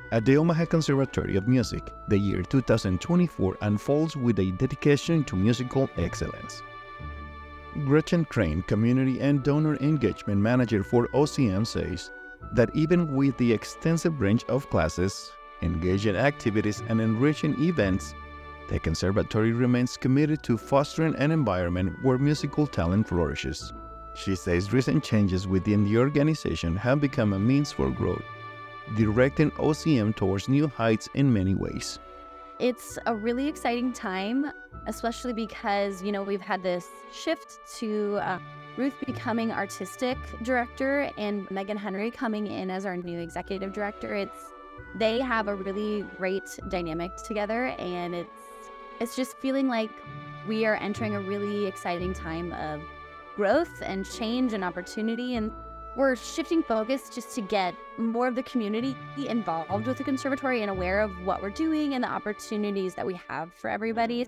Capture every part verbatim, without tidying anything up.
At the Omaha Conservatory of Music, the year two thousand twenty-four unfolds with a dedication to musical excellence. Gretchen Crane, Community and Donor Engagement Manager for O C M, says that even with the extensive range of classes, engaging activities, and enriching events, the Conservatory remains committed to fostering an environment where musical talent flourishes. She says recent changes within the organization have become a means for growth, directing O C M towards new heights in many ways. It's a really exciting time, especially because, you know, we've had this shift to uh, Ruth becoming artistic director and Megan Henry coming in as our new executive director. It's they have a really great dynamic together, and it's it's just feeling like we are entering a really exciting time of growth and change and opportunity, and we're shifting focus just to get more of the community involved with the conservatory and aware of what we're doing and the opportunities that we have for everybody.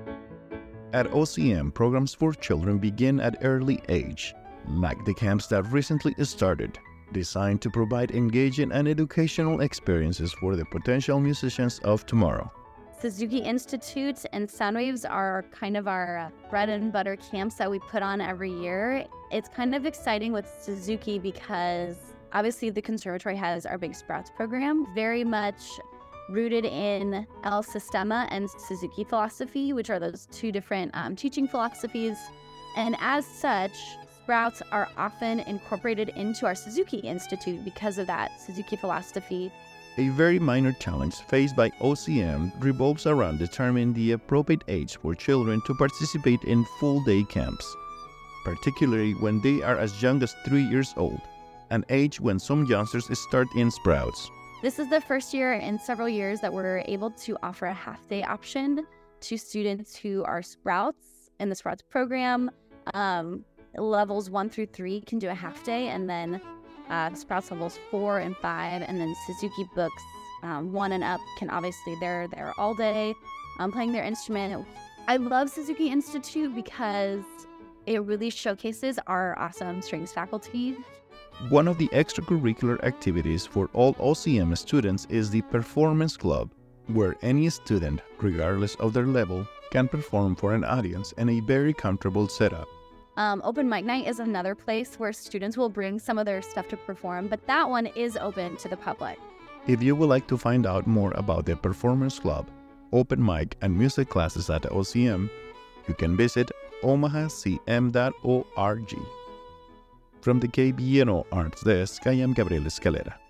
At O C M, programs for children begin at early age, like the camps that recently started, designed to provide engaging and educational experiences for the potential musicians of tomorrow. Suzuki Institute and Soundwaves are kind of our bread and butter camps that we put on every year. It's kind of exciting with Suzuki because obviously the conservatory has our Big Sprouts program, very much rooted in El Sistema and Suzuki philosophy, which are those two different um, teaching philosophies. And as such, Sprouts are often incorporated into our Suzuki Institute because of that Suzuki philosophy. A very minor challenge faced by O C M revolves around determining the appropriate age for children to participate in full-day camps, particularly when they are as young as three years old, an age when some youngsters start in Sprouts. This is the first year in several years that we're able to offer a half-day option to students who are Sprouts in the Sprouts program. Um, levels one through three can do a half-day, and then Uh, Sprouts levels four and five, and then Suzuki books um, one and up can obviously they're there all day um, playing their instrument. I love Suzuki Institute because it really showcases our awesome strings faculty. One of the extracurricular activities for all O C M students is the Performance Club, where any student, regardless of their level, can perform for an audience in a very comfortable setup. Um, open mic night is another place where students will bring some of their stuff to perform, but that one is open to the public. If you would like to find out more about the Performance Club, open mic, and music classes at O C M, you can visit omaha c m dot org. From the K B N O Arts Desk, I am Gabriel Escalera.